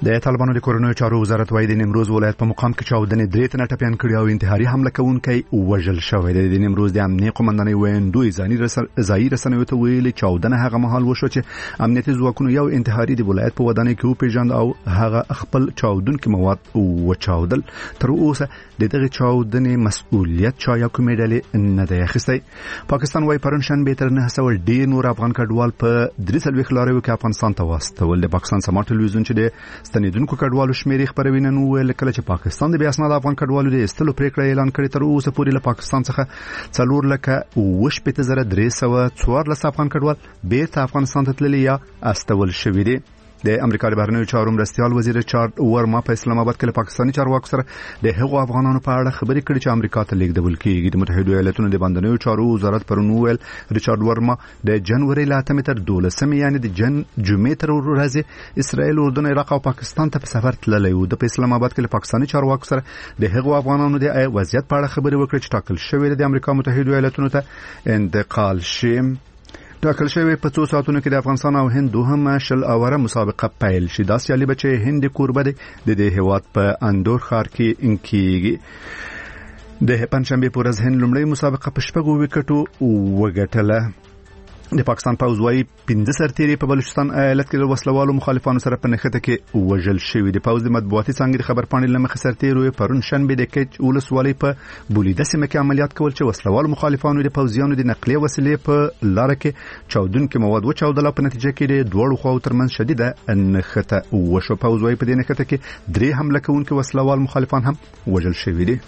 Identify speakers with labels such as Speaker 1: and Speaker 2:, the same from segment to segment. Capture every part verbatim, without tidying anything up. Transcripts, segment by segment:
Speaker 1: د طالبانو د کورنیو چارو وزارت وايي د نیمروز ولایت په مقام کې چاودنې درې تنه ټپیان کړي او انتحاري حمله کوونکی وژل شوی دی. د نیمروز د امنیتي قومندانۍ ویاندوی ځایي رسنیو ته ویلي چاودنه هغه مهال وشو چې امنیتي ځواکونو یو انتحاري د ولایت په ودانۍ کې وپېژاند او هغه خپل چاودونکي مواد وچاودل. تر اوسه د دغه چاودنې مسؤلیت چا یا کومې ډلې نه دی اخیستی. پاکستان وايي پرون شنبه تر نه سوه ډېر نور افغان کډوال په درې څلوېښت لاریو کې افغانستان ته واستول. د پاکستان سما ټلویزیون چې د ستنیدونکو کډوالو شمېرې خپروي نن وویل کله چې پاکستان د بې اسناده افغان کډوالو د ایستلو پریکړه اعلان کړې تر اوسه پورې له پاکستان څخه څلور لکه اوه شپېته زره درې سوه څوارلس افغان کډوال بیرته افغانستان ته تللي یا استول شوي دي. د امریکا د بهرنیو چارو مرستیال وزیر چارلز ورما په اسلام آباد کې له پاکستاني چارواکو سره د هغو افغانانو په اړه خبرې کړې چې امریکا ته لیږدول کېږي. د متحده ایالاتونو د بهرنیو چارو وزارت پرون وویل ریچارډ ورما د جنوري له اتمې تر دولسمې یعنې د جن جمعې تر ورځې اسرائیل، اردن، عراق او پاکستان ته په سفر تللی و. د په اسلام آباد کې له پاکستاني چارواکو سره د هغو افغانانو د وضعیت په اړه خبرې وکړې چې ټاکل شوی د امریکا متحده ایالاتونو ته انتقال شي. ټاکل شوی په څو ساعتونو کې د افغانستان او هند دوهمه شل اوره مسابقه پیل شي. دا سیالي به چې هند کوربه دی د دې هیواد په اندور ښار کې کېږي. د پنجشنبې په ورځ هند لومړی مسابقه په شپږو وکټو وګټله. د پاکستان پوځ وايي پنځه سرتیري په بلوچستان ایالت کې د وسلوالو مخالفانو سره په نښته کې وژل شوي. د پوځ د مطبوعاتي څانګې د خبرپاڼې له مخې سرتیرو پرون شنبه د کیچ ولسوالۍ په بولیده سیمه کې عملیات کول چې وسلوالو مخالفانو د پوځیانو د نقلیه وسیلې په لاره کې چاودونکي مواد وچاودل او په نتیجه کې د دواړو خواو ترمنځ شدیده نښته وشوه. پوځ وايي په دې نښته کې درې حمله کوونکي وسلوال مخالفان هم وژل شوي دي.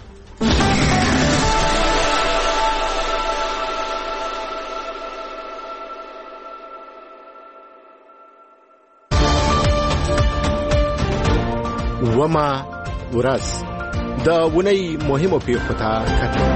Speaker 2: وما ورځ د ونی مهمو پیښو ته کتل.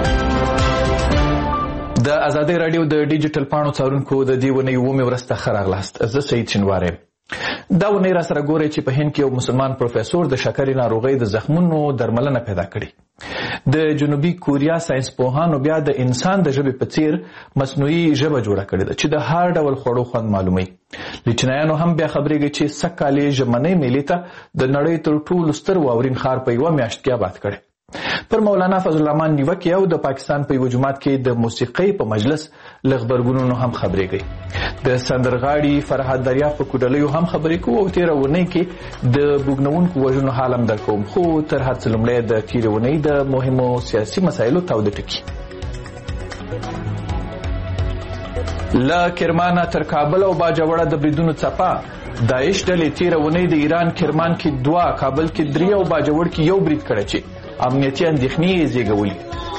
Speaker 3: د ازادي رادیو د ډیجیټل پاڼو څارونکو د دې ونی ومه ورځ ته ښه راغلاست. زه سعید شینواری. دا ونی را سره ګوري چې په هند کې یو مسلمان پروفیسور د شکرې ناروغۍ د زخمونو درملنه پیدا کړي. د جنوبي کوریا ساينس پوهانو بیا د انسان د ژبې په څیر مصنوعي ژبه جوړه کړې ده چې د هر ډول خوړو خوند معلوموي. لچنایانو هم بیا خبرېږي چې سږکال ژمنۍ میلې ته د نړۍ تر ټولو ستر واورین ښار په یوه میاشت کې آباد کړی. پر مولانا فضل الرحمن نیوکې او د پاکستان په یوه جومات کې د موسیقۍ په مجلس له غبرګونونو هم خبرېږي. د سندرغاړي فرهاد دریاب په کوډلیو هم خبرې کوو او تېره اونۍ کې د بوږنوونکو وژنو حال هم در کوم. خو تر هر څه لومړی د تېرې اونۍ د مهمو سیاسي مسایلو تاوده ټکي. له کرمانه تر کابل او باجوړه د بریدونو څپه. داعش ډلې تېره اونۍ د ایران کرمان کې دوه، کابل کې درې او باجوړ کې یو برید کړی چې امنیتي اندېښنې یې زېږولي.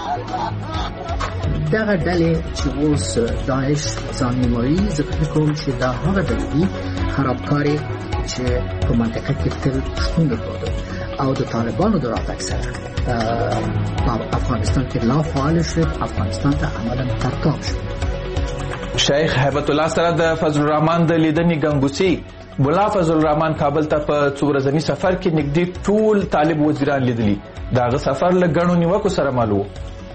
Speaker 4: دغه ډلې چې اوس داعش ځان وایي، زه فکر کوم چې دا هغه ډلې دي خرابکارې چې په منطقه کې تل شتون درلوده او د طالبانو د راتګ سره په افغانستان کې لا فعال شو، افغانستان ته عملاً ترکاب شو.
Speaker 3: شیخ هیبت الله سره د فضل الرحمن د لیدنې ګنګوسي. ملا فضل الرحمن کابل ته په څو ورځني سفر کې نږدې ټول طالب وزیران لیدلي. د هغه سفر له ګڼو نیوکو سره مل و.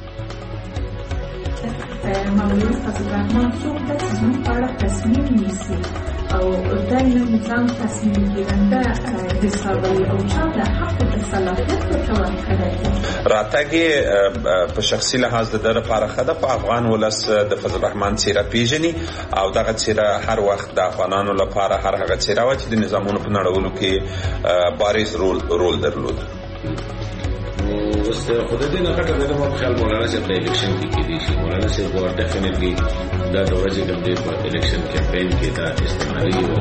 Speaker 5: مولوي فضل الرحمن څوک ده چې زموږ په اړه تصمیم نیسي او دا یو نظام تصمیم گیرنده حسابوي او چا د حق د صلاحیت ورته ورکړی دی.
Speaker 6: راتګ یې په شخصي لحاظ د ده لپاره ښه ده. په افغان ولس د فضل الرحمن څیره پیژني او دغه څیره هر وخت د افغانانو لپاره هر هغه څیره وه چې د نظامونو په نړولو کې بارز رول رول درلود.
Speaker 7: اوس خو د دې نه غټه ده ما په خیال مولانا صاحب د الیکشن کې کېدی شي. مولانا صاحب به ډیفینټلی دا د ورځې کوم دی په الیکشن کمپین کې دا استعمالي و.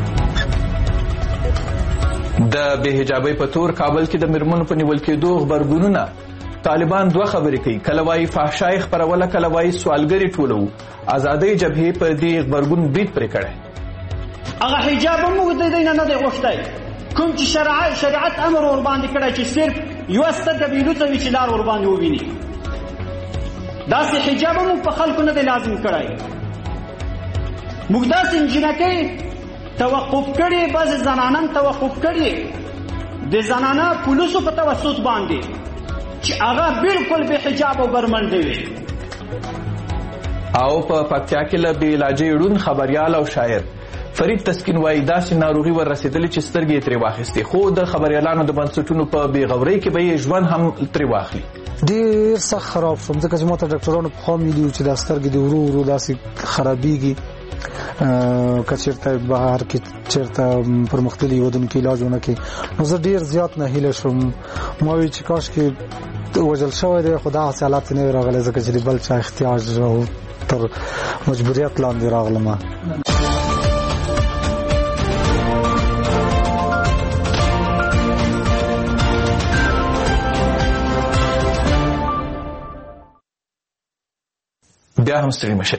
Speaker 3: د بې حجابۍ په تور کابل کې د میرمنو په نیول کېدو غبرګونونه. طالبان دوه خبرې کوي، کله وایي فحشای خپروله، کله وایي سوالګري ټولوو. ازادۍ جبهې په دې غبرګون برید پرې کړی.
Speaker 8: هغه حجاب هم موږ د دې نه نه دی غوښتی، کوم چې شریعت امر ورباندې کړی چې صرف یوه سترګه بیلو ته وي چې لار ورباندې وویني. داسې حجاب هم موږ په خلکو نه دی لازم کړی. موږ داسې نجونکۍ توقف کړي، بعضې زنانان توقف کړي د زنانه پولیسو په توسط باندې چې هغه بالکل بې حجاب او برمنډې وي.
Speaker 3: او په پکتیا کې له بې علاجۍ ړوند خبریال او شاعر فرید تسکین وایي داسې ناروغي ور رسېدلې چې سترګې یې ترې واخیستې، خو د خبریالانو د بنسټونو په بېغورۍ کې به یې ژوند هم ترې واخلي.
Speaker 9: ډېر سخت خراب شوم ځکه چې ما ته ډاکټرانو پخوا ویلي وو چې دا سترګې دې ورو ورو داسې خرابېږي، که چېرته بهر کې چېرته پرمختللي هېوادونو کې علاج ونه کړي. نو زه ډېر زیات ناهیله شوم. ما ویل چې کاشکې وژل شوی دی، خو دغسې حالات نه وي راغلی ځکه چې د بل چا احتیاج او تر مجبوریت لاندې راغلم.
Speaker 3: بیا هم ستړي مشئ.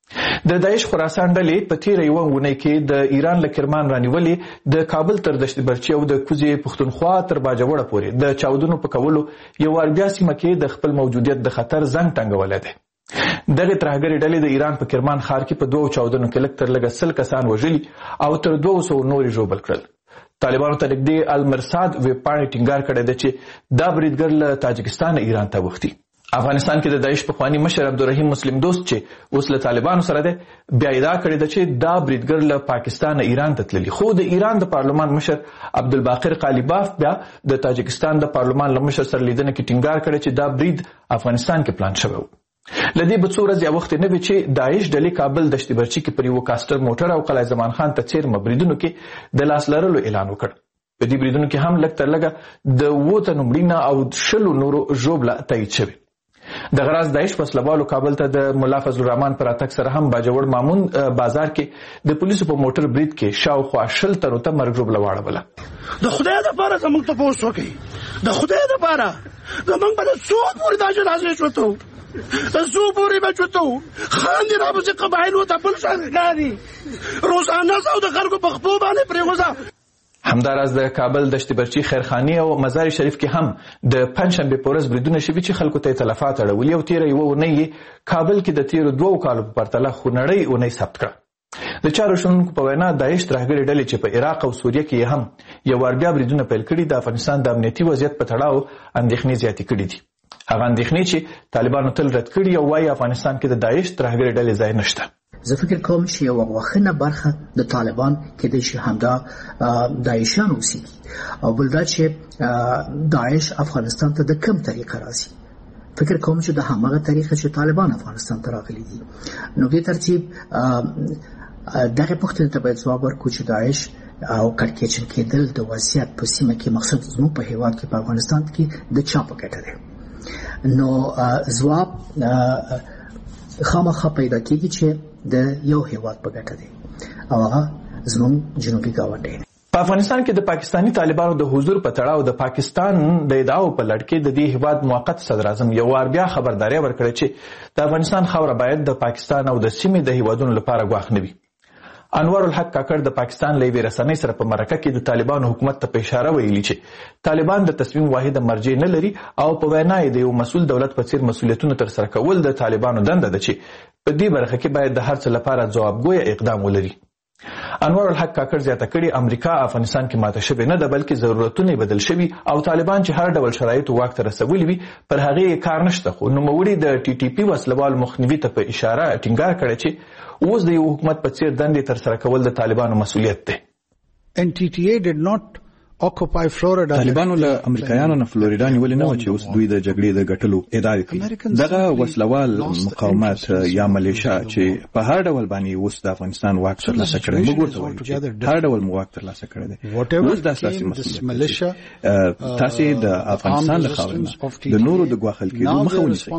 Speaker 3: د داعش خراسان ډلې په تیره یوه اونۍ کې د ایران له کرمان رانیولې د کابل تر دشت برچي او د کوزې پښتونخوا تر باجوړه پورې د چاودنو په کولو یو وار بیا سیمه کې د خپل موجودیت د خطر زنګ ټنګولی دی. دغې ترهګرې ډلې د ایران په کرمان ښار کې په دوو چاودنو کې لږ تر لږه سل کسان وژلي او تر دوه سوو نورې ژوبل کړل. طالبانو ته نږدې المرصاد ویب پاڼې ټینګار کړی دی چې دا بریدګر له تاجکستانه ایران ته وختي. افغانستان کې د داعش پخواني مشر عبدالرحیم مسلم دوست چې اوس له طالبانو سره دی بیا ادعا کړې ده چې دا بریدګر له پاکستانه ایران ته تللي، خو د ایران د پارلمان مشر عبدالباقر قالیباف بیا د تاجکستان د پارلمان له مشر سره لیدنه کې ټینګار کړی چې دا برید افغانستان کې پلان شوی و. له دې به څو ورځې وخت نه وي چې داعش ډلې کابل دشت برچي کې پر یوه کاسټر موټر او قلعه زمان خان ته څیرمه بریدونو کې د لاس لرلو اعلان وکړ. په دې بریدونو کې هم لږ تر لږه د اووه تنو مړینه او شلو نورو ژوبله تایید شوې. دغه راز داعش وسلوالو کابل ته د ملا فضل الرحمن پر راتګ سره هم باجوړ مامون بازار کې د پولیسو په موټر برید کې شاوخوا شل تنو ته مرګ ژوبله واړوله.
Speaker 10: د خدای دپاره زموږ تپوس وکړئ، د خدای دپاره زموږ به د څو پورې دا جنازې شوته و، د څو پورې به شوته و، خاندې راپسې قبایلو ته بل شان ښکاري، روزانه او د خلکو په خپو باندې پرېوځه.
Speaker 3: همداراز د کابل دشت برچي خیرخاني او مزار شریف کې هم د پنجشنبې په ورځ بریدونه شوي چې خلکو ته تلفات اړولي او تیره یوه اونۍ کابل کې د تیرو دوو کالو په پرتله خونړۍ اونۍ ثبت کړه. د چارو شنونکو په وینا داعش ترهګرې ډلې چې په عراق او سوریه کې هم یو وار بیا بریدونه پیل کړي د افغانستان د امنیتي وضعیت په تړاو اندېښنې زیاتې کړي دي. هغه اندېښنې چې طالبانو تل رد کړي او وایي افغانستان کې د داعش ترهګرې ډلې ځای نشته.
Speaker 4: زه فکر کوم چې یو وخنه برخه د طالبان کېدای شي همدا داعشان اوسېږي او بل دا چې داعش افغانستان ته د کوم طریقه راځي. فکر کوم چې د هماغه طریقه چې طالبان افغانستان ته راغلي دي. نو دې ترتیب دغه پوښتنې ته باید ځواب ورکړو چې داعش او کړکېچن کېدل د وضعیت په سیمه کې مقصد زموږ په هېواد کې په افغانستان کې د چا په ګټه دی. نو ځواب خامخا پیدا کېږي چې د یو هېواد په ګټه دی او هغه زموږ جنوبي ګاونډی دی.
Speaker 3: په افغانستان کې د پاکستاني طالبانو د حضور په تړاو د پاکستان د ادعاو په لړ کې د دې هېواد موقت صدر اعظم یو وار بیا خبرداری ورکړه چې د افغانستان خاوره باید د پاکستان او د سیمې د هېوادونو لپاره ګواښ نه وي. انور الحق کاکړ د پاکستان له یوې رسنۍ سره په مرکه کې د طالبانو حکومت ته په اشاره ویلي چې طالبان د تصمیم واحده مرجع نه لري او په وینا یې د یو مسؤل دولت په څیر مسؤلیتونه ترسره کول د طالبانو دنده ده چې په دې برخه کې باید د هر څه لپاره ځوابګویه اقدام ولري. انور الحق کاکړ زیاته کړي امریکا افغانستان کې ماته شوې نه ده بلکې ضرورتونه بدل شوي او طالبان چې هر ډول شرایطو واک ته رسولي وي پر هغې کار نشته. خو نوموړي د ټي ټي پي وسلوال مخنیوي ته په اشاره ټینګار کړی چې اوس د یو حکومت په څیر دندې ترسره کول د طالبانو مسؤلیت دی.
Speaker 11: ان ټي ټي اي did not occupy Florida.
Speaker 12: طالبانو له امریکایانو نه فلوریدا نیولې نه و چې اوس دوی د جګړې د ګټلو ادعا کوي. دغه وسلوال مقاومت یا ملیشیا چې په هر ډول باندې اوس د افغانستان واک ترلاسه کړی موږ ورته وایو چې هر ډول مو واک ترلاسه کړی دی. اوس د اساسي مسؤلیت تاسې د افغانستان د خاورې د نورو د ګواښل کېدو مخه ونیسئ.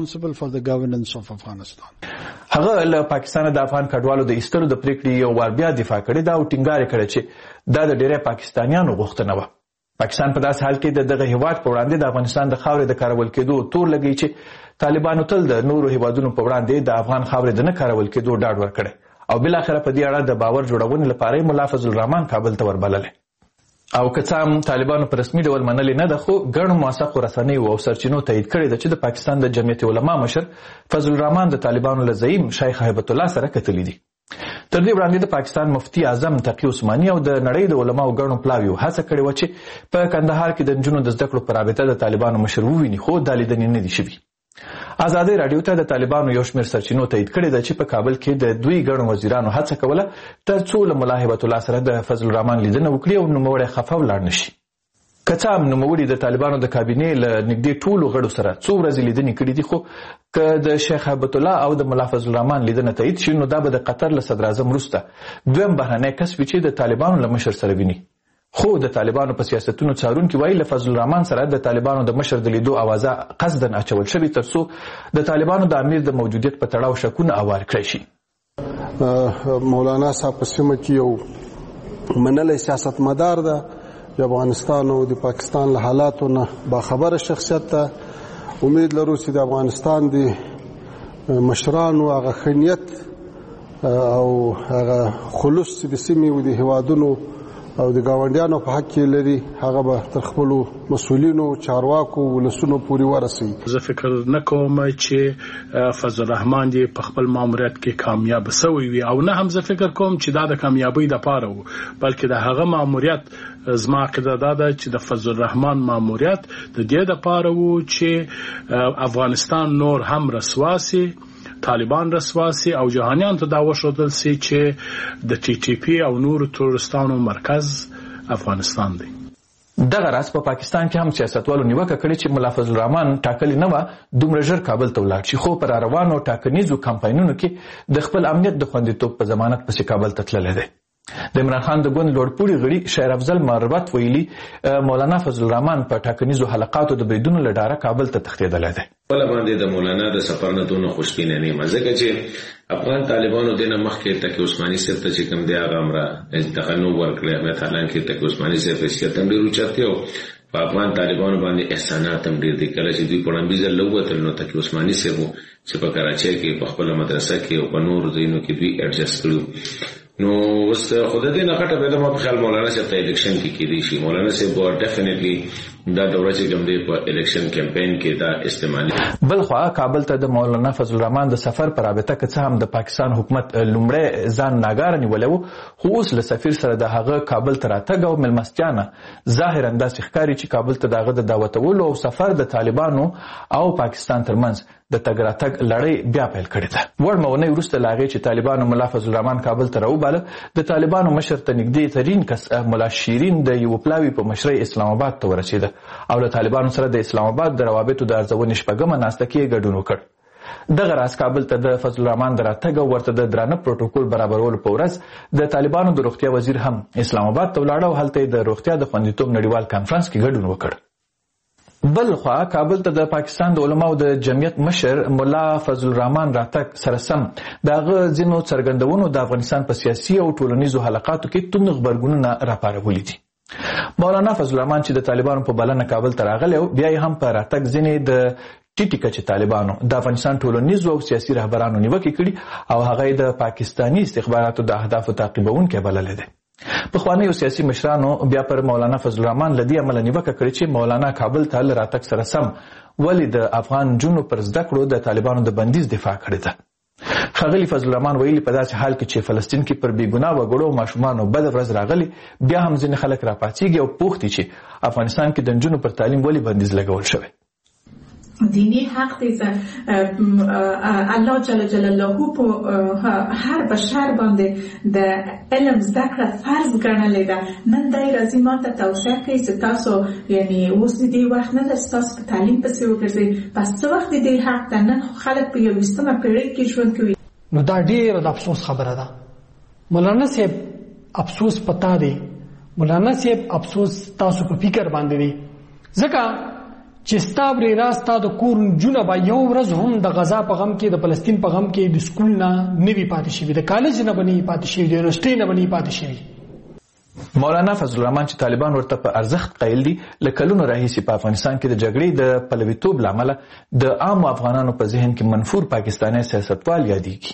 Speaker 12: هغه له پاکستان د افغان کډوالو د ایستلو د پریکړې یو وار بیا دفاع کړې ده او ټینګار یې کړی چې دا د ډېری پاکستانیانو غوښتنه وه. پاکستان په داسې حال کې د دغه هېواد په وړاندې د افغانستان د خاورې د کارول کېدو تور لګوي چې طالبانو تل د نورو هېوادونو په وړاندې د افغان خاورې د نه کارول کېدو ډاډ ورکړی او بالاخره په دې اړه د باور جوړونې لپاره یې ملا فضل الرحمن کابل ته وربللی. او که څه هم طالبانو په رسمي ډول منلې نه ده خو ګڼو موثقو رسنیو او سرچینو تایید کړې ده چې د پاکستان د جمعیت علما مشر فضل الرحمن د طالبانو له زعیم شیخ هیبت الله سره کتلي دي. تر دې وړاندې د پاکستان مفتی اعظم تقی عثماني او د نړۍ د علماو ګڼو پلاویو هڅه کړې وه چې په کندهار کې د نجونو د زده کړو په رابطه د طالبانو مشر وویني خو دا لیدنې نه دي شوي. ازادي رادیو ته د طالبانو یو شمېر سرچینو تایید کړی ده چې په کابل کې د دوی ګڼو وزیرانو هڅه کوله ترڅو له ملا هبت الله سره د فضل الرحمن لیدنه وکړي او نوموړی خفه ولاړ نشي. که څه هم نوموړي د طالبانو د کابینې له نږدې ټولو غړو سره څو ورځې لیدنې کړي دي، خو که د شیخ هبت الله او د ملا فضل الرحمن لیدنه تایید شي نو دا به د قطر له صدر اعظم وروسته دویم بهرنی کس وي چې د طالبانو له مشر سره ویني. خو د طالبانو په سیاستونو څارونکي وایي له فضل الرحمن سره د طالبانو د مشر د لیدو اوازه قصدن اچول شوې ترڅو د طالبانو د امیر د موجودیت په تړاو شکونه اوار کړی شي.
Speaker 13: مولانا صاحب په سیمه کې یو منلی سیاستمدار ده، د افغانستان او د پاکستان له حالاتو نه باخبره شخصیت ده. امید لرو چې د افغانستان د مشرانو هغه ښه نیت او هغه خلوص چې د سیمې او د هیوادونو او د ګاونډیانو په حق کې لري هغه به تر خپلو مسؤلینو چارواکو ولسونو پورې ورسوي.
Speaker 10: زه فکر نه کوم چې فضل الرحمن دې په خپل ماموریت کې کامیاب شوی وي، او نه هم زه فکر کوم چې دا د کامیابی دپاره و، بلکې د هغه ماموریت زما عقیده دا ده چې د فضل الرحمن ماموریت د دې دپاره و چې افغانستان نور هم رسوا سي، طالبان رسوا سي او جهانیان ته دا وښودل سي چې د ټي ټي پی او نورو تروریستانو مرکز افغانستان دی.
Speaker 12: دغه راز په پاکستان کې هم سیاستوالو نیوکه کړې چې ملا فضل الرحمن ټاکلې نه وه دومره ژر کابل ته ولاړ شي، خو پر روانو ټاکنیزو کمپاینونو کې د خپل امنیت د خوندیتوب په ضمانت پسې کابل ته تللی دی. د عمران خان د ګوند لوړپوړي غړي شاعر افضل مروت ویلي مولانا فضل الرحمن په ټاکنیزو حلقاتو د بریدونو له ډاره کابل ته تښتېدلی دی.
Speaker 7: بله باندې د مولانا د سفر نه دونه خوشبینه نه یم، ځکه چې افغان طالبانو دې نه مخکې تکي عثماني صاحب ته چې کوم دی هغه همره تخنو ورکړی احمد حالانکې تکي عثماني صاحب حیثیت هم ډېر اوچت دی او په افغان طالبانو باندې احسانات هم ډېر دي. کله چې دوی په وړاندې ځل له ووتل نو تکي عثماني صاحب چې په کراچۍ کې په خپله مدرسه کې او په نورو ځایونو کې دوی اډجسټ کړي. نو اوس خو د دې نه غټه پیدا ما په خیال مولانا صاحب ته الیکشن کې کېدی شي. مولانا صاحب به ډیفینیټلی دا دوره چې کوم دی په الیکشن کمپاین کې دا استعمالي.
Speaker 12: بلخوا کابل ته د مولانا فضل الرحمن د سفر پر رابطه که څه هم د پاکستان حکومت لومړی ځان ناګاره نیولی و، خو اوس له سفیر سره د هغه کابل ته راتګ او مېلمستیا نه ظاهرا داسې ښکاري چې کابل ته د هغه د دعوتولو او سفر د طالبانو او پاکستان ترمنځ د تګ راتګ لړۍ بیا پیل کړې ده. وړ مونۍ وروسته له هغې چې طالبانو ملا فضل الرحمن کابل ته راوباله، د طالبانو مشر ته نږدې ترین کس ملا شیرین د یوه پلاوي په مشرۍ اسلام آباد ته ورسېده او له طالبانو سره د اسلام آباد د روابطو د ارزونې شپږمه ناسته کې یې ګډون وکړ. دغه راز کابل ته د فضل الرحمن د راتګ او ورته د درانه پروتوکول برابرولو په ورځ د طالبانو د روغتیا وزیر هم اسلام آباد ته ولاړ او هلته یې د روغتیا د خوندیتوب نړیوال کانفرنس کې ګډون وکړ. بل خوا کابل ته د پاکستان د علماو د جمعیت مشر ملا فضل الرحمن راتګ سره سم د هغه ځینو څرګندونو د افغانستان په سیاسي او ټولنیزو حلقاتو کې توند غبرګونونه راپارولي دي. مولانا فضل الرحمن چې د طالبانو په بلنه کابل ته راغلی او بیا یې هم په راتګ ځینې د ټیټې کچې طالبانو د افغانستان ټولنیزو او سیاسي رهبرانو نیوکې کړي او هغه یې د پاکستاني استخباراتو د اهدافو تعقیبونکی بللی دی. پخوانیو سیاسي مشرانو بیا پر مولانا فضل الرحمن له دې امله نیوکه کړې چې مولانا کابل ته له راتګ سره سم ولې د افغان نجونو پر زده کړو د طالبانو د بندیز دفاع کړې ده. ښاغلي فضل الرحمن ویلي په داسې حال کې چې فلسطین کې پر بېګناه وګړو او ماشومانو بده ورځ راغلي بیا هم ځینې خلک راپاڅېږي او پوښتي چې افغانستان کې د نجونو پر تعلیم ولې بندیز لګول شوی.
Speaker 5: دینی حق دیزه الله جل جلاله په هر بشر باندې د علم زده کړه فرض ګڼلې ده. نن دی راځي ما ته توصیه کوي چې تاسو یعنی اوس دې وخت نه ده ستاسو په تعلیم پسې وګرځئ، پس څه وخت دې حق ده. نن خلک په یویشتمه پېړۍ کې ژوند کوي.
Speaker 14: نو دا ډېره د افسوس خبره ده. مولانا صاحب افسوس پتا دی، مولانا صاحب افسوس تاسو په فکر باندې دی، ځکه چې ستا ورېره ستا د کور نجونه به یو ورځ هم د غزا په غم کې د فلسطین په غم کې د سکول نه نه وي پاتې شوي، د کالج نه به نه وي پاتې شوي، د یونیورسټۍ نه به نه وي پاتې شوي.
Speaker 12: مولانا فضل الرحمن چې طالبان ورته په ارزښت قایل دي، له کلونو راهیسې په افغانستان کې د جګړې د پلویتوب له امله د عامو افغانانو په ذهن کې منفور پاکستانی سیاستوال یادېږي.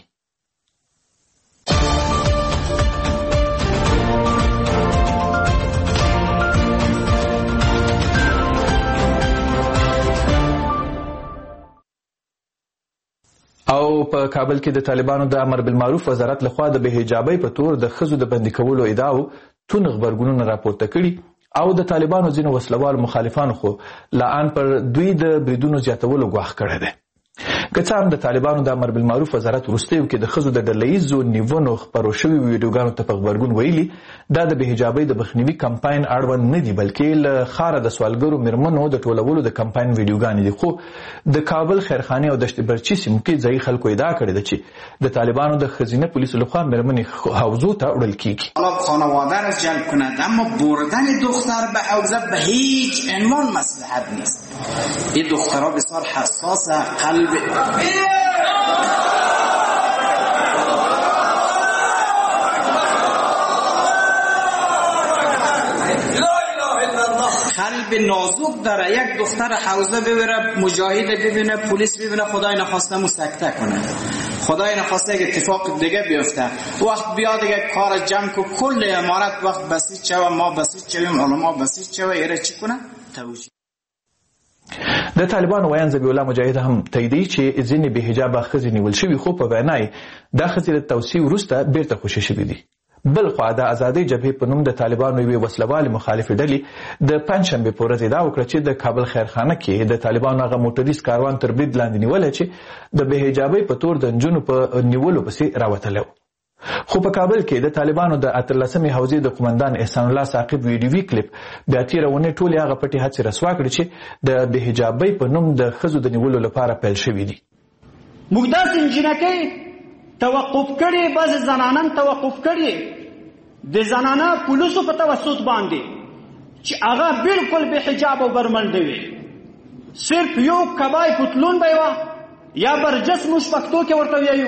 Speaker 12: او په کابل کې د طالبانو د امر بالمعروف وزارت لخوا د بېحجابۍ په تور د ښځو د بندي کولو ادعاو تون غبرګونونه راپورته کړي او د طالبانو ځینو وسلوال مخالفانو خو لا ان پر دوی د بریدونو زیاتولو ګواښ کړی دی. که څه هم د طالبانو د امر بالمعروف وزارت وروستیو کې د ښځو د ډلهییزو نیونو خپرو شوي ویډیوګانو ته په غبرګون ویلي دا د بېحجابۍ د مخنیوي کمپاین اړوند نه دي بلکې له ښاره د سوالګرو میرمنو د ټولولو د کمپاین ویډیوګانې دي. خو د کابل خیرخانې او دشت برچي سیمو کې ځایي خلکو ادعا کړې ده چې د طالبانو د ښځینه پولیسو لخوا میرمنې حوزو ته وړل کیږي.
Speaker 15: حالا خانواده را جلب کند، اما بردن دختر به حوزه به هیچ عنوان مصلحت نیست. این دخترها بسیار حساس قلب قلب نازک داره. یک دختر حوزه ببره، مجاهد ببینه، پلیس ببینه، خدای نخواسته مسکته کنه، خدای نخواسته یک اتفاق دیگه بیفته، وقت بیاد دیگه کار جمع کو کل امارت وقت بسیج شوه، ما بسیج شویم، علما بسیج شوه، ایره چی کنه؟ توجیه.
Speaker 12: د طالبانو ویان ذبیح الله مجاهد هم تاییدوي چې ځینې بېحجابه ښځې نیول شوي، خو په وینا یې دا ښځې د توصیې وروسته بیرته خوشي شوي دي. بل خوا د ازادۍ جبهې په نوم د طالبانو یوې وسلوالې مخالفې ډلې د پنجشنبې په ورځ ادعا وکړه چې د کابل خیرخانه کې د طالبانو هغه موټریز کاروان تر برید لاندې نیولی چې د بېحجابۍ په تور د نجونو په نیولو پسې راوتلی و. خو په کابل کې د طالبانو د اتلسمې حوزې د قمندان احسان الله ثاقب ویډیوي کلیپ بیا تېره اونۍ ټولې هغه پټې هڅې رسوا کړې چې د بېحجابۍ په نوم د ښځو د نیولو لپاره پیل شوي دي.
Speaker 8: موږ داسې نجونکۍ توقف کړي، بعضې زنانان توقف کړي د زنانه پولیسو په توسط باندې چې هغه بالکل بېحجاب او برمنډه وي، صرف یو کبای پتلون به یې یا برجس موږ پښتو کې ورته وایو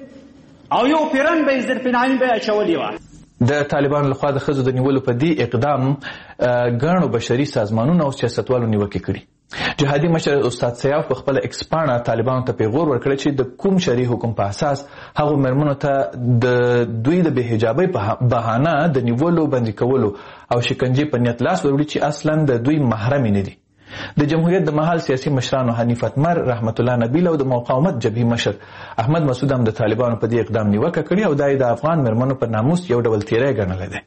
Speaker 8: او یو پیرن به یې زرپناني به یې اچولې وه.
Speaker 12: د طالبانو لخوا د ښځو د نیولو په دې اقدام ګڼو بشري سازمانونو او سیاستوالو نیوکې کړي. جهادي مشر استاد سیاف په خپله ایکس پاڼه طالبانو ته پیغور ورکړی چې د کوم شرعي حکم په اساس هغو میرمنو ته د دوی د بېحجابۍ په بهانه د نیولو، بندي کولو او شکنجې په نیت لاس وروړي چې اصلا د دوی محرمې نه دي. د جمهوریت د مهال سیاسي مشرانو حنیف اتمر، رحمت الله نبیل او د مقاومت جبهې مشر احمد مسعود هم د طالبانو په دې اقدام نیوکه کړې او دا یې د افغان میرمنو په ناموس یو ډول تیری ګڼلی دی.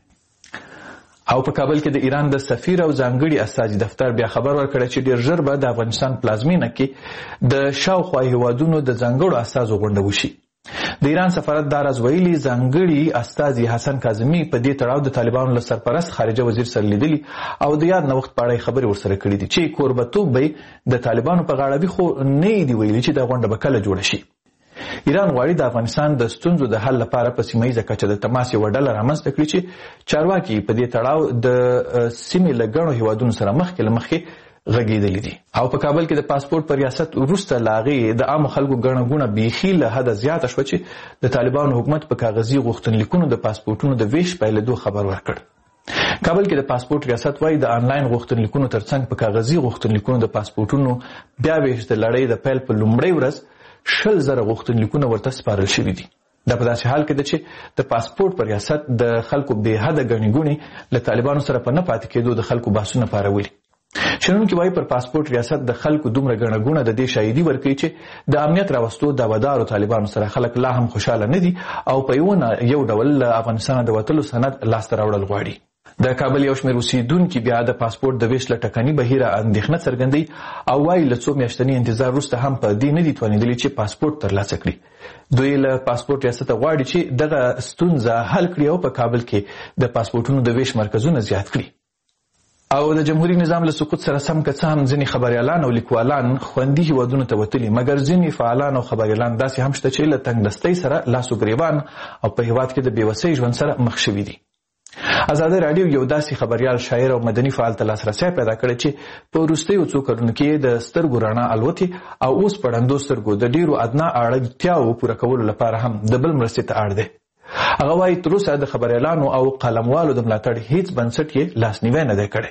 Speaker 12: او په کابل کې د ایران د سفیر او ځانګړي استازي دفتر بیا خبر ورکړی چې ډېر ژر به د افغانستان پلازمینه کې د شاوخوا هیوادونو د ځانګړو استازو غونډه وشي. د ایران سفارت دا راز ویلي ځانګړي استازي حسن کاظمي په دې تړاو د طالبانو له سرپرست خارجه وزیر سره لیدلي او د یاد نوښت په اړه خبرې ورسره کړي دي چې کوربتوب به د طالبانو په غاړه وي، خو نه دي ویلي چې دا غونډه به کله جوړه شي. ایران غواړي د افغانستان د ستونزو د حل لپاره په سیمه ییزه کچه د تماس یوه ډله رامنځته کړي چې چارواکي په دې تړاو د سیمې له ګڼو هیوادونو سره مخکې له مخکې غږېدلي دي. او په کابل کې د پاسپورت په ریاست وروسته له هغې د عامو خلکو ګڼه ګوڼه بیخي له حده زیاته شوه چې د طالبانو حکومت په کاغذي غوښتنلیکونو د پاسپورټونو د ویش پیلېدو خبر ورکړ. کابل کې د پاسپورت ریاست وایي د آنلاین غوښتنلیکونو ترڅنګ په کاغذي غوښتنلیکونو د پاسپورټونو بیا ویش د لړۍ د پیل په لومړۍ ورځ شل زره غوښتنلیکونه ورته سپارل شوي دي. دا په داسې حال کې ده چې د پاسپورت په ریاست د خلکو بې حده ګڼې ګوڼې له طالبانو سره په نه پاتې کېدو د خلکو بحثونه پارولي. شنونکي وایي پر پاسپورت ریاست د خلکو دومره ګڼه ګوڼه د دې شاهدي ورکوي چې د امنیت راوستو دعوادارو طالبانو سره خلک لا هم خوشحاله نه دي او په یو ډول له افغانستانه د وتلو سند لاسته راوړل غواړي. د کابل یو شمېر اوسېدونکي بیا د پاسپورت د ویش له ټکني بهیره اندېښنه څرګندوي او وایي له څو میاشتني انتظار وروسته هم په دې نه دي توانېدلي چې پاسپورت ترلاسه کړي. دوی له پاسپورت ریاسته غواړي چې دغه ستونزه حل کړي او په کابل کې د پاسپورټونو د ویش مرکزونه زیات کړي. او د جمهوریت نظام له سقوط سره سم که څه هم ځینې خبریالان او لیکوالان خوندي هیوادونو ته وتلي، مګر ځینې فعالان او خبریالان داسې هم شته چې له تنګدستۍ سره لاس و ګریوان او په هیواد کې د بېوسۍ ژوند سره مخ شوي دي. ازادي راډیو یو داسې خبریال، شاعر او مدني فعال ته لاسرسی پیدا کړی چې په وروستیو څو کلونو کې د سترګو رڼا الوتې او اوس په ړندو سترګو د ډېرو ادنا اړتیاو پوره کولو لپاره هم د بل مرستې ته اړ دی. هغه وایي تر اوسه د خبریالانو او قلموالو د ملاتړ هیڅ بنسټ یې لاسنیوی نه دی کړی.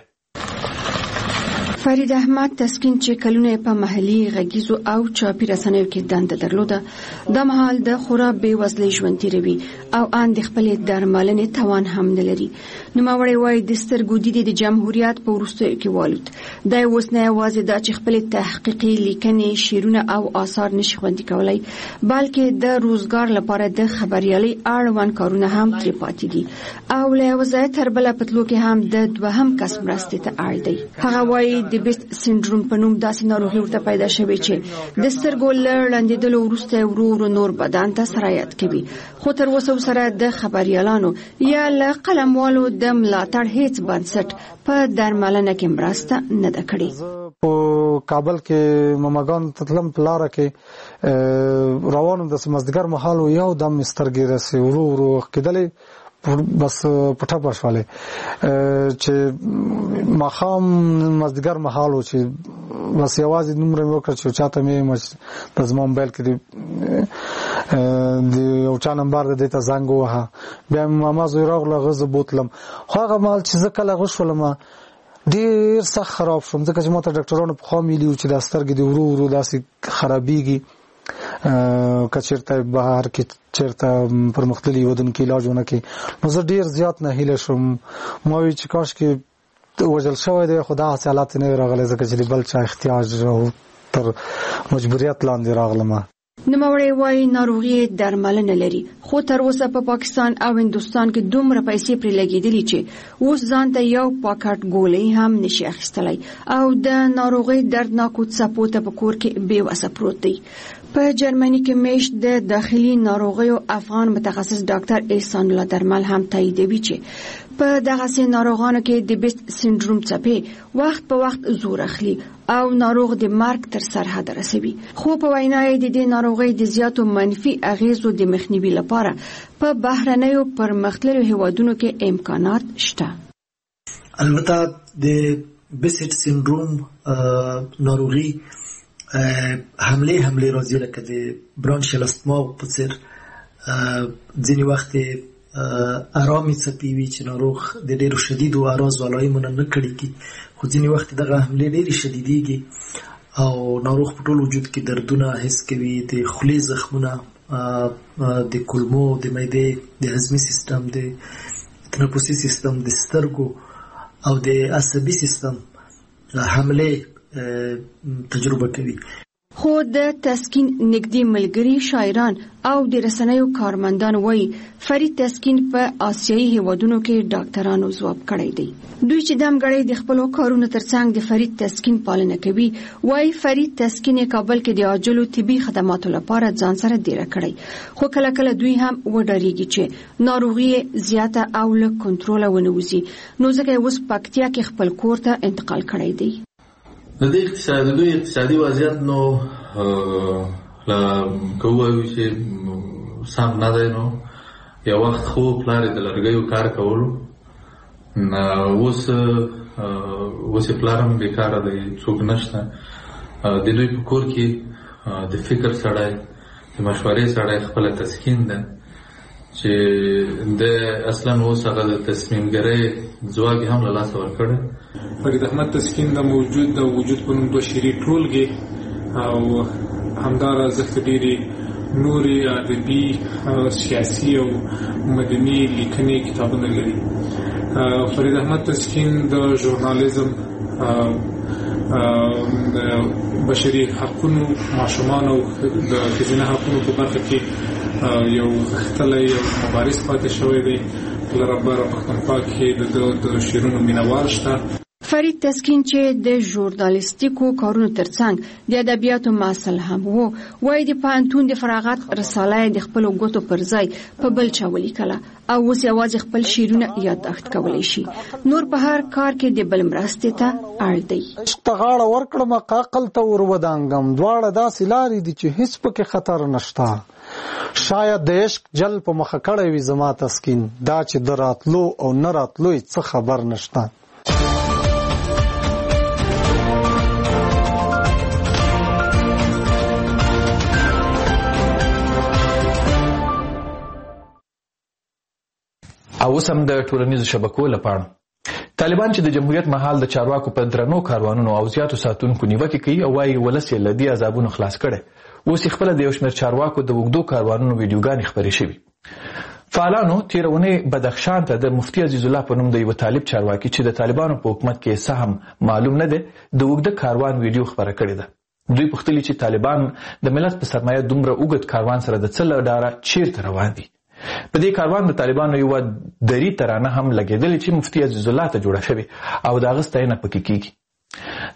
Speaker 16: فرید احمد تسکین چې کلونه په محلي غږیزو او چاپي رسنیو کې دنده درلوده، د مهال د خورا بېوزلۍ ژوند تېروي او ان د خپلې درملنې توان هم نه لري. نوموړی وایي د سترګو دید د جمهوریت په وروستیو کې والوت. دی اوس نه یوازې دا چې خپلې تحقیقي لیکنې، شعرونه او آثار نشي خوندي کولی، بلکې د روزګار لپاره د خبریالۍ اړوند کارونه هم ترې پاتې دي او له یوه ځایه تر بله په تلو کې هم د دوهم کس مرستې ته اړ دی. هغه وایي د بیست سینډروم په نوم داسې ناروغي ورته پیدا شوې چې د سترګو له ړندېدلو وروسته ورو ورو نور بدن ته سرایت کوي، خو تر اوسه سره د خبريالانو یا له قلموالو د ملاتړ هیڅ بنسټ په درملنه کې مرسته نه ده کړې.
Speaker 9: په کابل کې مماګان تتلم پلاره کې روانم د سمزدګر محل یو دم سترګې رسي ورو ورو کېدلې بس پټه پښواله چې مخام مزدګر محل چې بس یوازې نمبر مې وکړ چې چاته مې د زما موبایل کې د یو چا نمبر د ته زنګ وها، بیا ما زوی راغله غزه بوتلم هغه مال چې زه کله غوښولم ډیر سخت خراب شوم، ځکه چې ماته ډاکټرانو په خوا میلیو چې د سترګې د ورو ورو داسې خرابېږي کچیرته بهر کې چیرته پر مختلفي ودونو کې علاج ونه کې، نو زه ډیر زیات نه هیله شوم. ما وی چې کاش کې وجل شوی دی، خدا حالات نه راغلی ځکه چې بل چا احتیاج تر مجبوریت لاندې راغلم.
Speaker 16: نوموړی وایي ناروغي درملنه لري، خو تر اوسه په پاکستان او هندوستان کې دومره پیسې پرې لګېدلې چې اوس ځان ته یو پاکټ ګولۍ هم نشي اخیستلی او د ناروغۍ دردناکو څپو ته په کور کې بې وسه پروت دی. په جرمني کې میشت د داخلي ناروغیو افغان متخصص ډاکټر احسان الله درمل هم تاییدوي چې په دغسې ناروغانو کې د بیست سینډروم څپې وخت په وخت زور اخلي او ناروغ د مرګ تر سرحد رسوي، خو په وینا یې د دې ناروغۍ د زیاتو منفي اغیزو د مخنیوي لپاره په بهرنیو پرمختللو هیوادونو کې امکانات شته.
Speaker 17: البته د بیست سینډروم ناروغي حمله حمله راځي لکه د برانشیل استما په څیر ځینې وخت آرامي څپې وي چې ناروغ د ډېرو شدیدو اعراضو علایمو نه نه کړي کی، خو ځینې وخت دغه حملې ډېرې شدیدېږي او ناروغ په ټول وجود کې دردونه حس کوي، د خولې زخمونه، د کولمو، د معدې، د هضمي سیستم، د تنفسي سیستم، د سترګو او د عصبي سیستم حملې تجربه کوي.
Speaker 16: خو د تسکین نږدې ملګري شاعران او د رسنیو کارمندان وایي فرید تسکین په آسیایي هیوادونو کې ډاکټرانو ځواب کړی دی. دوی چې دمګړی د خپلو کارونو ترڅنګ د فرید تسکین پالنه کوي، وایي فرید تسکین کابل کې د عاجلو طبي خدماتو لپاره ځان سره دیره کړی، خو کله کله دوی هم وډاریږي چې ناروغي زیاته او له کنټروله ونه وځي، نو ځکه یې اوس پکتیا کې خپل کور ته انتقال کړی دی.
Speaker 18: د دې اقتصادي اقتصادي وضعیت نو لا کوو چې سم نه دی، نو یو وخت خو پلار د لرګیو کار کولو، اوس اوس پلار هم بیکاره دی، څوک نشته. د دوی په کور کې د فکر سړی، د مشورې سړی، خپله تسکین ده چې د اصلا اوس هغه د تصمیم ګرۍ ځواک هم له لاسه ورکړی.
Speaker 19: فرید احمد تسکین د موجود د وجود په نوم دوه شعري ټولګې او همداراز ډېرې نورې ادبي، سیاسي او مدني لیکنې کتابونه لري. فرید احمد تسکین د ژورنالیزم، بشري حقونو، ماشومانو د ښځینه حقونو په برخه کې یو غښتلی یو مبارز پاتې شوی دی. لربره پښتونخوا کې د شعرونو مینوال شته.
Speaker 16: فرید تسکین چې د ژورنالیستیکو کارونو ترڅنګ د ادبیاتو محصل هم وو، وایي د پوهنتون د فراغت رساله یې د خپلو ګوتو پر ځای په بل چا ولیکله او اوس یوازې خپل شعرونه یادداشت کولی شي، نور په هر کار کې د بل مرستې ته اړ دی.
Speaker 9: ته غاړه ورکړم عقل ته ور ودانګم، دواړه داسې لارې دي چې هیڅ پکې خطر نشته. شاید د عشق جل په مخه کړی وي زما تسکین، دا چې د راتلو او نه راتلو څه خبر نشته.
Speaker 12: او اوس هم د ټولنیزو شبکو لپاره طالبان چې د جمهوریت مهال د چارواکو په درنو کاروانونو او زیاتو ساتونکو نیوکې کوي او وایي ولس یې له دې عذابونو خلاص کړی. اوس یې خپله د یو شمېر چارواکو د اوږدو کاروانونو ویډیوګانې خپرې شوي. فعالانو تېره اونۍ بدخشان ته د مفتي عزیز الله په نوم د یوه طالب چارواکي چې د طالبانو په حکومت کې څه هم معلوم نه دی د اوږده کاروان ویډیو خپره کړې ده. دوی پوښتلي چې طالبان د ملت په سرمایه دومره اوږد کاروان سره د څه له ډاره چیرته روان دي. په دې کاروان د طالبانو یوه دري ترانه هم لګېدلې چې مفتي عزیز الله ته جوړه شوې او د هغه ستاینه پکې کېږي.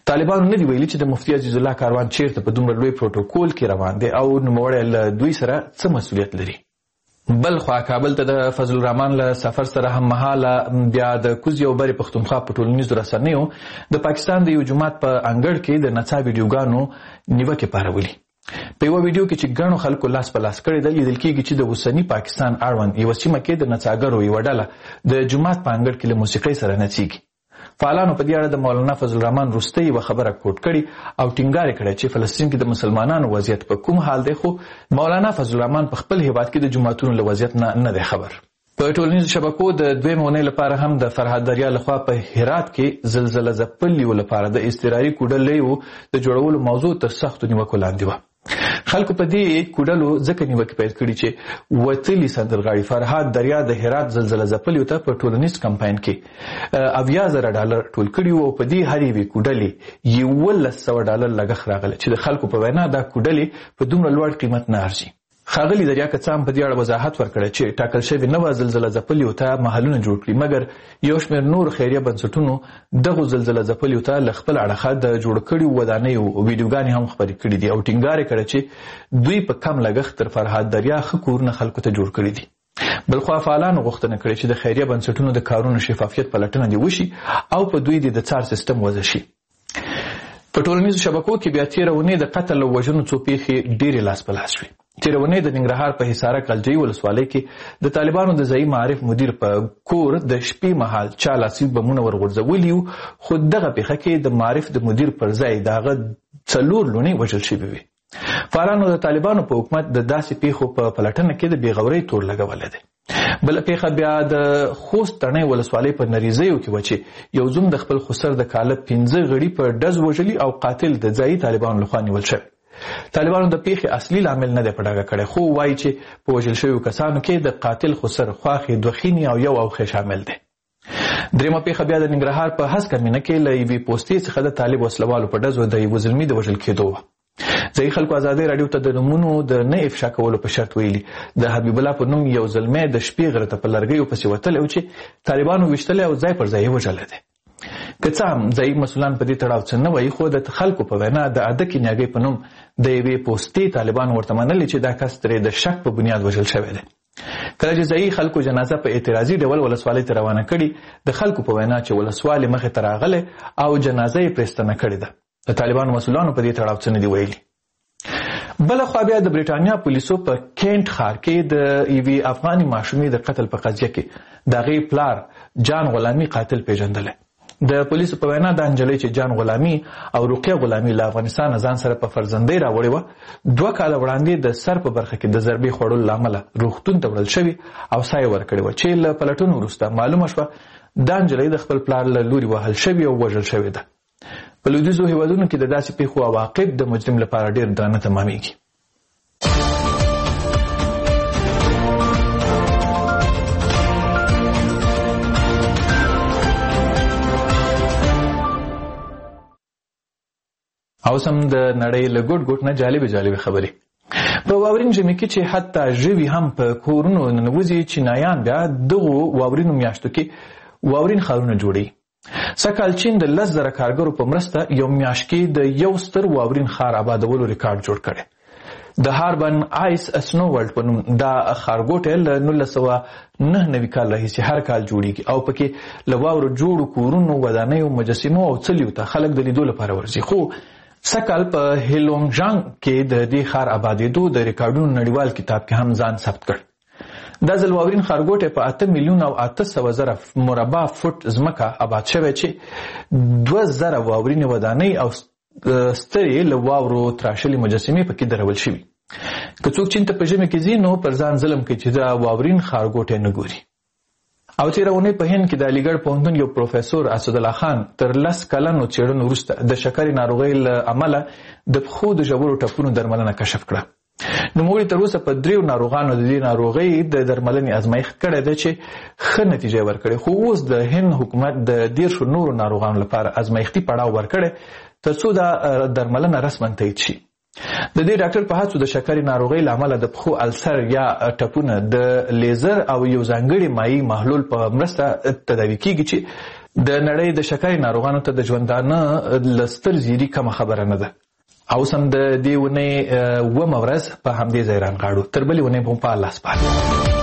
Speaker 12: طالبانو نه دی ویلي چې د مفتي عزیز الله کاروان چیرته په دومره لوی پروتوکول کې روان دی او نوموړی له دوی سره څه مسؤلیت لري. بل خوا کابل ته د فضل الرحمن له سفر سره هم مهاله بیا د کوزي او بري پښتونخوا په ټولنیزو رسنیو د پاکستان د یو جومات په انګړ کې د نڅا ویډیوګانو نیوکې پارولي. په یو ویډیو کې چې ګڼو خلکو لاس په لاس کړی دی لیدل کېږي چې د اوسني پاکستان اړوند یوه سیمه کې د نڅاګرو یوه ډله د جومات په انګړ کې له موسیقۍ سره نڅېږي. فعالانو په دې اړه د مولانا فضل الرحمن وروستۍ یوه خبره کوټ کړې او ټینګار یې کړی چې فلسطین کې د مسلمانانو وضعیت په کوم حال دی، خو مولانا فضل الرحمن په خپل هیواد کې د جوماتونو له وضعیت نه نه دی خبر. په ټولنیزو شبکو د دویمې اونۍ لپاره هم د فرهاد دریا لخوا په هرات کې زلزله ځپلیو لپاره د اضطراري کوډلیو د جوړولو موضوع تر سختو نیوکو لاندې وه. خلکو په دې کوډلو ځکه نیوکې پیل کړي چې وتلي سندرغاړي فرهاد دریا د هرات زلزله ځپلیو ته په ټولنیز کمپاین کې اویا زره ډالر ټول کړي وو او په دې هرې یوې کوډلې یولس سوه ډالر لګښت راغلی چې د خلکو په وینا دا کوډلې په دومره لوړ قیمت نه ارزي. ښاغلي دریا کڅام په دې اړه وضاحت ورکړی چې ټاکل شوې نه وه زلزله ځپلیو ته محلونه جوړ کړي، مګر یو شمېر نور خیریه بنسټونو دغو زلزله ځپلیو ته له خپل اړخه د جوړ کړیو ودانیو ویډیوګانې هم خپرې کړي دي او ټینګار یې کړی چې دوی په کم لګښت تر فرهاد دریا ښه کورونه خلکو ته جوړ کړي دي. بلخوا فعالانو غوښتنه کړې چې د خیریه بنسټونو د کارونو شفافیت پلټنه دې وشي او په دوی دې د څار سیستم وضع شي. په ټولنیزو شبکو کې بیا تېره اونۍ د قتل او وژنو څو پیښې ډېرې لاس په لاس شوې. تېره اونۍ د ننګرهار په حصاره کلجهي ولسوالۍ کې د طالبانو د ځایي معارف مدیر په کور د شپې مهال چا لاسي بمونه ورغورځولي وو، خو دغه پیښه کې د معارف د مدیر پر ځای د هغه څلور لوڼې وژل شوې وې. فعالانو د طالبانو په حکومت د داسې پیښو په پلټنه کې د بېغورۍ تور لګولی دی. بله پیښه بیا د خوست تڼۍ ولسوالۍ په نریزیو کې وه چې یو زوم د خپل خسر د کاله پنځه غړي په ډز وژلي او قاتل د ځایي طالبانو لخوا نیول شوی. طالبانو د پیښې اصلي لامل نه دی په ډاګه کړی، خو وایي چې په وژل شویو کسانو کې د قاتل خسر خواښې دوه خینې او یو اوښې شامل دی. درېیمه پیښه بیا د ننګرهار په هسکه مینه کې له یوې پوستې څخه د طالب وسلوالو په ډزو د یوه زلمي د وژل کېدو وه. ځایي خلکو ازادۍ راډیو ته د نومونو د نه افشا کولو په شرط ویلي د حبیب الله په نوم یو زلمی د شپې غره ته په لرګیو پسې وتلی و چې طالبانو ویشتلی او ځای پر ځای یې وژلی دی. که څه هم ځایي مسؤلان په دې تړاو څه نه وایي، خو د خلکو په وینا د اده کینیاګۍ په نوم د یوې پوستې طالبانو ورته منلي چې دا کس ترې د شک په بنیاد وژل شوی دی. کله چې ځایي خلکو جنازه په اعتراضي ډول ولسوالۍ ته روانه کړي، د خلکو په وینا چې ولسوالۍ مخې ته راغلی او جنازه یې پرې ستنه کړې ده. د طالبانو مسؤلانو په دې تړاو څه نه دي ویلي. بله خوا بیا د برېټانیا پولیسو په کینټ ښار کې د یوې افغاني ماشومې د قتل په قضیه کې د هغې پلار جان غلامي قاتل پیژندلی. د پولیسو په وینا دا نجلۍ چې جان غلامي او رقیه غلامي له افغانستانه ځان سره په فرزندۍ راوړې وه، دوه کاله وړاندې د سر په برخه کې د ضربې خوړلو له امله روغتون ته وړل شوي او ساه یې ورکړې وه چې له پلټنو وروسته معلومه شوه دا نجلۍ د خپل پلار له لوري وهل شوې او وژل شوې ده. په لویدیځو هېوادونو کې د داسې پیښو عواقب د مجرم لپاره ډېر درانه تمامېږي. اوس هم د نړۍ له ګوټ ګوټ نه جالبې جالبې خبرې. په واورین ژمي کې چې حتی ژوي هم په کورونو ننوځي، چینایان بیا دغو واورینو میاشتو کې واورین ښارونه جوړوي. سږکال چین د لس زره کارګرو په مرسته یو میاشت کې د یو ستر واورین ښار آبادولو ریکارډ جوړ کړی. د هاربن آیس سنو ورلډ په نوم دا ښارګوټی له نولس سوه نهه نوي کال راهیسې هر کال جوړیږي او پکې له واورو جوړو کورونو، ودانیو، مجسمو او څلیو ته خلک د لیدو لپاره ورځي. خو سږکال په هیلونګجانګ کې د دې ښار آبادېدو د ریکارډونو نړیوال کتاب کې هم ځان ثبت کړ. دا ځل واورین ښارګوټی په اته میلیون او اته سوه زره مربع فوټ ځمکه آباد شوی چې دوه زره واورینې ودانۍ او سترې له واورو تراشلې مجسمې پکې درول شوي. که څوک چین ته په ژمي کې ځي نو پر ځان ظلم کوي چې دا واورین ښارګوټی نه ګوري. او تېره اونۍ په هند کې د علیګړ پوهنتون یو پروفیسور اسدالله خان تر لس کلنو څېړنو وروسته د شکرې ناروغۍ له امله د پښو د ژورو ټپونو درملنه کشف کړه. نوموړي تر اوسه په دریو ناروغانو د دې ناروغۍ د درملنې ازمایښت کړی دی چې ښه نتیجه یې ورکړې، خو اوس د هند حکومت د دېرشو نورو ناروغانو لپاره ازمایښتي پړاو ورکړی تر څو دا درملنه رسما تایید شي. د دې ډاکټر په هڅو د شکرې ناروغۍ له امله د پښو السر یا ټپونه د لیزر او یو ځانګړي مایع محلول په مرسته تداوي کیږي چې د نړۍ د شکرې ناروغانو ته د ژوندانه لستر زیری کوم خبره نه ده. او سم د دې ونې و مورز په همدې ځای رانغاړو. تر بلې ونې په الله سپارو.